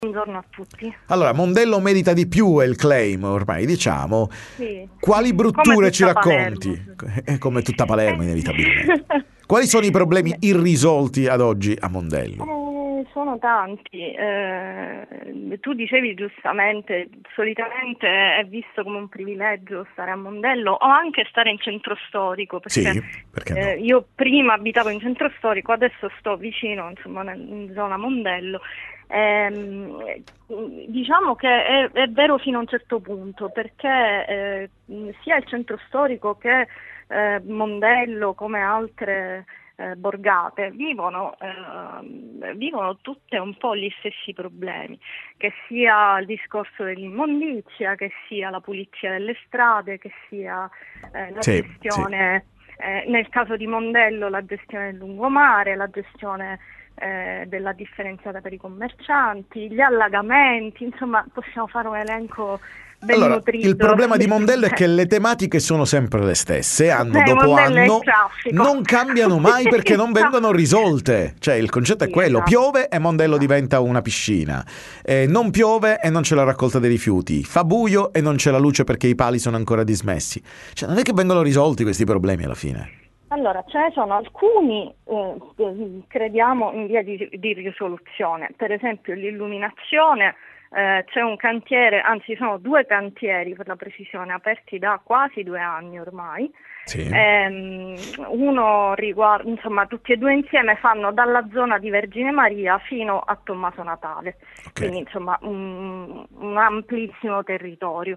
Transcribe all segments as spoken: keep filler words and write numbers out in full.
Buongiorno a tutti. Allora, Mondello merita di più, è il claim ormai, diciamo. Sì. Quali brutture Come ci tutta racconti? Palermo. È come tutta Palermo, Eh. inevitabilmente. Quali sono i problemi irrisolti ad oggi a Mondello? Eh, sono tanti. Eh, tu dicevi giustamente, solitamente è visto come un privilegio stare a Mondello o anche stare in centro storico, perché, Sì, perché no? eh, io prima abitavo in centro storico, adesso sto vicino, insomma, in zona Mondello. Eh, diciamo che è, è vero fino a un certo punto, perché eh, sia il centro storico che eh, Mondello, come altre eh, borgate, vivono, eh, vivono tutte un po' gli stessi problemi, che sia il discorso dell'immondizia, che sia la pulizia delle strade, che sia eh, la Sì, gestione, sì. eh, nel caso di Mondello la gestione del lungomare, la gestione Eh, della differenziata per i commercianti, gli allagamenti, insomma possiamo fare un elenco ben Allora, nutrito. il problema di Mondello è che le tematiche sono sempre le stesse, anno Eh, dopo Mondello è il anno, traffico. non cambiano mai perché non vengono risolte. Cioè, il concetto è Sì, quello: esatto. piove e Mondello Esatto. diventa una piscina, eh, non piove e non c'è la raccolta dei rifiuti, fa buio e non c'è la luce perché i pali sono ancora dismessi. Cioè, non è che vengono risolti questi problemi alla fine. Allora, ce ne sono alcuni, eh, crediamo, in via di, di risoluzione. Per esempio l'illuminazione, eh, c'è un cantiere, anzi sono due cantieri per la precisione, aperti da quasi due anni ormai. Sì. Eh, uno riguarda, insomma, tutti e due insieme fanno dalla zona di Vergine Maria fino a Tommaso Natale, Okay. Quindi insomma un, un amplissimo territorio.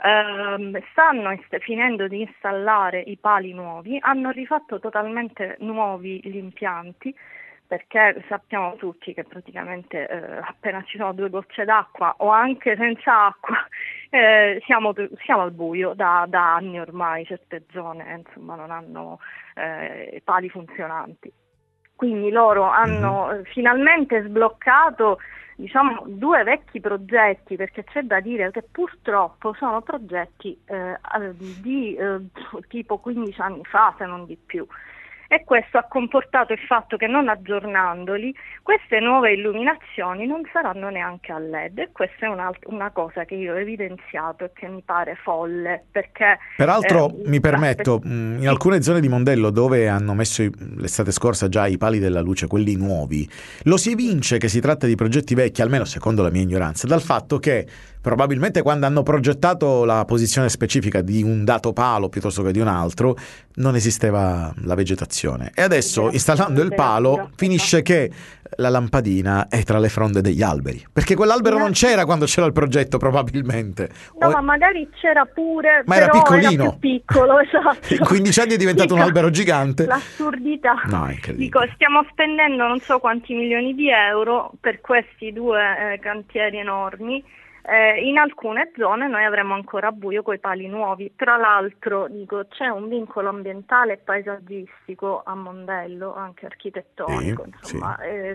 Uh, stanno est- finendo di installare i pali nuovi, hanno rifatto totalmente nuovi gli impianti, perché sappiamo tutti che praticamente eh, appena ci sono due gocce d'acqua o anche senza acqua eh, siamo, siamo al buio da, da anni ormai. Certe zone insomma non hanno eh, pali funzionanti, quindi loro hanno mm-hmm. finalmente sbloccato, diciamo, due vecchi progetti, perché c'è da dire che purtroppo sono progetti eh, di eh, tipo quindici anni fa, se non di più. E questo ha comportato il fatto che, non aggiornandoli, queste nuove illuminazioni non saranno neanche a L E D, e questa è una, una cosa che io ho evidenziato e che mi pare folle, perché peraltro eh, mi permetto, in sì. alcune zone di Mondello dove hanno messo l'estate scorsa già i pali della luce, quelli nuovi, lo si evince che si tratta di progetti vecchi, almeno secondo la mia ignoranza, dal fatto che probabilmente quando hanno progettato la posizione specifica di un dato palo piuttosto che di un altro non esisteva la vegetazione, e adesso installando il palo finisce che la lampadina è tra le fronde degli alberi, perché quell'albero non c'era quando c'era il progetto, probabilmente. No, o... ma magari c'era pure, ma però era piccolino, era più piccolo, esatto. In quindici anni è diventato Dico, un albero gigante. L'assurdità. No, è incredibile. Dico, stiamo spendendo non so quanti milioni di euro per questi due eh, cantieri enormi. Eh, in alcune zone noi avremo ancora buio coi pali nuovi. Tra l'altro, dico, c'è un vincolo ambientale e paesaggistico a Mondello, anche architettonico, sì, insomma. Sì. Eh,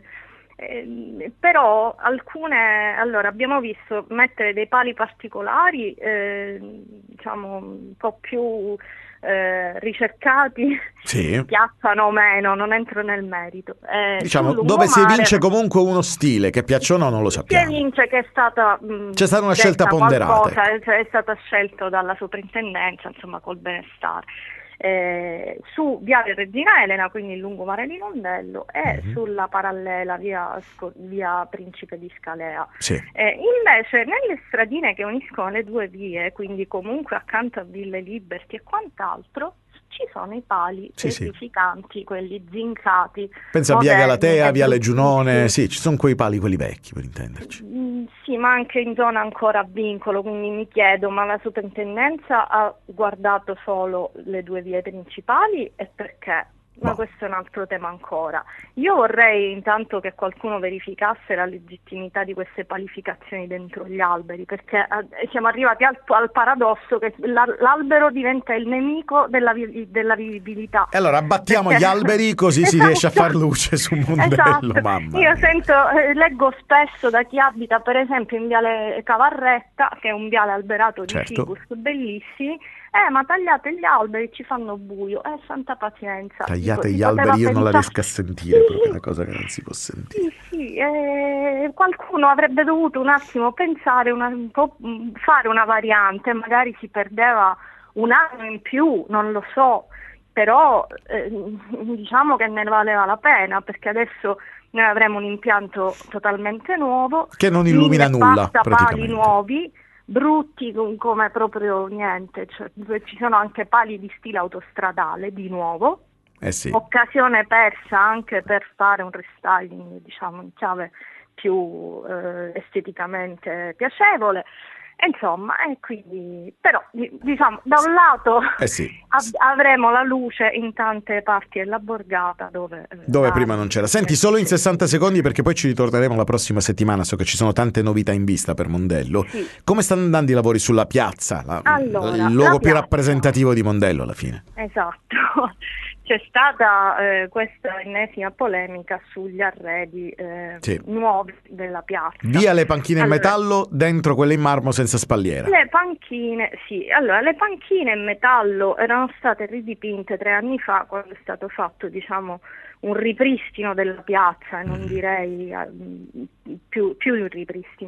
eh, però alcune, allora abbiamo visto mettere dei pali particolari, eh, diciamo un po' più eh, ricercati, sì. piacciono o meno, non entro nel merito. Eh, diciamo dove si evince comunque uno stile, che piacciono o no lo sappiamo. Si evince che è stata mh, c'è stata una scelta ponderata, qualcosa, ecco. È stata scelta dalla soprintendenza, insomma, col benestare. Eh, su Viale Regina Elena, quindi il lungomare di Mondello, e mm-hmm. sulla parallela via, via Principe di Scalea. Sì. Eh, invece nelle stradine che uniscono le due vie, quindi comunque accanto a Ville Liberty e quant'altro, ci sono i pali sì, terrificanti, sì. Quelli zincati. Pensa a Via Galatea, Via Legiunone, sì, ci sono quei pali, quelli vecchi, per intenderci. Mm, sì, ma anche in zona ancora a vincolo, quindi mi chiedo, ma la soprintendenza ha guardato solo le due vie principali e perché? Ma no. Questo è un altro tema ancora. Io vorrei intanto che qualcuno verificasse la legittimità di queste palificazioni dentro gli alberi, perché eh, siamo arrivati al, al paradosso che la, l'albero diventa il nemico della, vi, della vivibilità. E allora abbattiamo perché... gli alberi così esatto. Si riesce a far luce su Mondello, esatto. mamma Io mia. sento, eh, leggo spesso da chi abita per esempio in Viale Cavarretta, che è un viale alberato di certo. ficus bellissimi, eh ma tagliate gli alberi, ci fanno buio, eh santa pazienza. Tagliate tagliate si gli alberi io non la pensare... riesco a sentire, è proprio una cosa che non si può sentire. Sì, sì, eh, qualcuno avrebbe dovuto un attimo pensare, una, un po', fare una variante, magari si perdeva un anno in più, non lo so, però eh, diciamo che ne valeva la pena, perché adesso noi avremo un impianto totalmente nuovo che non illumina nulla, pali nuovi, brutti come proprio niente, cioè, ci sono anche pali di stile autostradale di nuovo, eh sì. Occasione persa anche per fare un restyling, diciamo, in chiave più eh, esteticamente piacevole. Insomma, e quindi, però diciamo da un lato eh sì. av- avremo la luce in tante parti della borgata dove, dove prima non c'era. Senti, solo in sessanta secondi, perché poi ci ritorneremo la prossima settimana, so che ci sono tante novità in vista per Mondello. Sì. Come stanno andando i lavori sulla piazza? La, allora, il luogo più piazza. rappresentativo di Mondello alla fine. Esatto. C'è stata eh, questa ennesima polemica sugli arredi eh, sì. nuovi della piazza. Via le panchine allora, in metallo, dentro quelle in marmo senza spalliera. Le panchine, sì. Allora, le panchine in metallo erano state ridipinte tre anni fa, quando è stato fatto, diciamo, un ripristino della piazza, e non mm. direi eh, più, più un ripristino.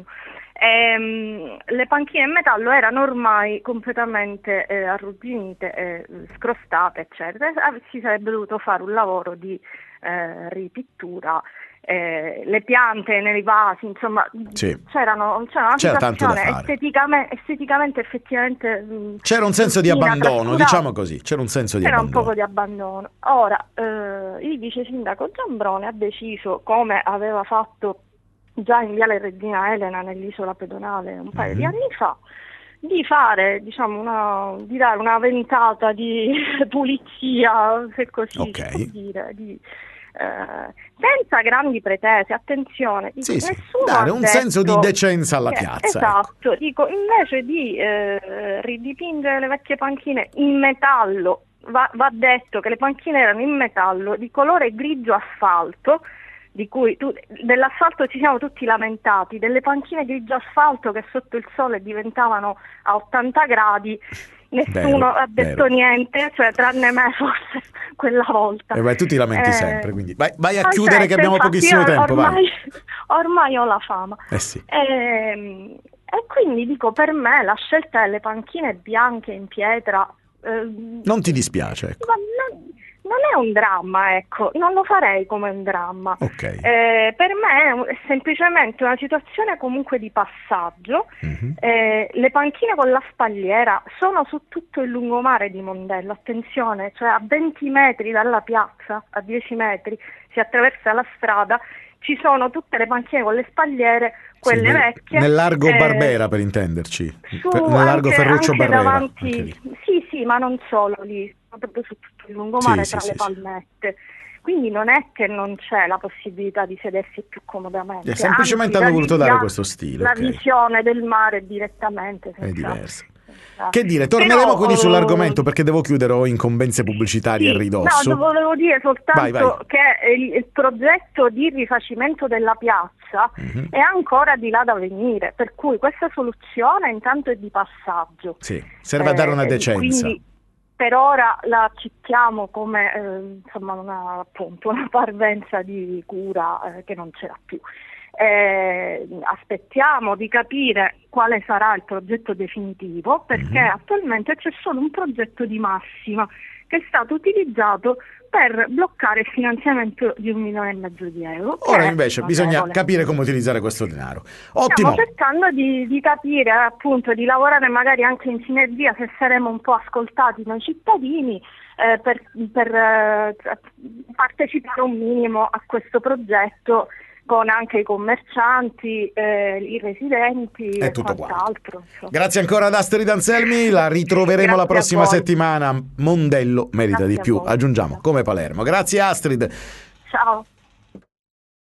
Ehm, le panchine in metallo erano ormai completamente eh, arrugginite, eh, scrostate, eccetera. Si sarebbe dovuto fare un lavoro di eh, ripittura, eh, le piante nei vasi, insomma, sì. c'erano, c'era una c'era situazione tanto da fare. Esteticamente, esteticamente effettivamente mh, c'era un senso di abbandono, diciamo così, c'era un senso di c'era abbandono. un poco di abbandono. Ora, eh, il vice sindaco Giambrone ha deciso, come aveva fatto già in Viale Regina Elena nell'isola pedonale un paio mm-hmm. di anni fa, di fare, diciamo, una, di dare una ventata di pulizia, se così okay. si può dire, di, eh, senza grandi pretese, attenzione, dico, sì, sì. nessuno dare ha un detto senso di decenza alla che, piazza. Esatto, ecco. dico, invece di eh, ridipingere le vecchie panchine in metallo, va, va detto che le panchine erano in metallo di colore grigio asfalto, di cui tu, dell'asfalto ci siamo tutti lamentati, delle panchine grigio asfalto che sotto il sole diventavano a ottanta gradi, nessuno vero, ha detto vero. niente, cioè tranne me forse quella volta. E vai, tu ti lamenti eh, sempre, quindi vai, vai a ah, chiudere certo, che abbiamo infatti pochissimo tempo. Ormai, vai. ormai ho la fama. Eh sì. E, e quindi dico, per me la scelta delle panchine bianche in pietra... Eh, non ti dispiace, ecco. Ma non, non è un dramma, ecco, non lo farei come un dramma. Okay. Eh, per me è semplicemente una situazione comunque di passaggio. Mm-hmm. Eh, le panchine con la spalliera sono su tutto il lungomare di Mondello, attenzione, cioè a venti metri dalla piazza, a dieci metri, si attraversa la strada, ci sono tutte le panchine con le spalliere, quelle sì, nel, vecchie. Nel largo eh, Barbera, per intenderci. Su, per, nel largo anche, Ferruccio anche Barbera. Davanti, anche sì, sì, ma non solo lì, proprio su tutto il lungomare sì, tra sì, le sì, palmette. Sì. Quindi non è che non c'è la possibilità di sedersi più comodamente. E semplicemente Anzi, hanno voluto via, dare questo stile. La okay. visione del mare direttamente. È diversa. Senza... Che dire, torneremo Però, quindi sull'argomento uh, perché devo chiudere, ho incombenze pubblicitarie sì, a ridosso. No, volevo dire soltanto vai, vai. che il, il progetto di rifacimento della piazza mm-hmm. è ancora di là da venire, per cui questa soluzione intanto è di passaggio. Sì, serve eh, a dare una decenza. Quindi per ora la accettiamo come eh, insomma una, appunto, una parvenza di cura eh, che non ce l'ha più. Eh, aspettiamo di capire quale sarà il progetto definitivo, perché mm-hmm. attualmente c'è solo un progetto di massima che è stato utilizzato per bloccare il finanziamento di un milione e mezzo di euro. Ora invece bisogna capire come utilizzare questo denaro. Ottimo. Stiamo cercando di, di capire, appunto, di lavorare magari anche in sinergia, se saremo un po' ascoltati noi cittadini, eh, per, per eh, partecipare un minimo a questo progetto, con anche i commercianti, eh, i residenti e, e quant'altro. Grazie ancora ad Astrid Anselmi, la ritroveremo la prossima settimana. Mondello merita Grazie di più, aggiungiamo, come Palermo. Grazie Astrid. Ciao.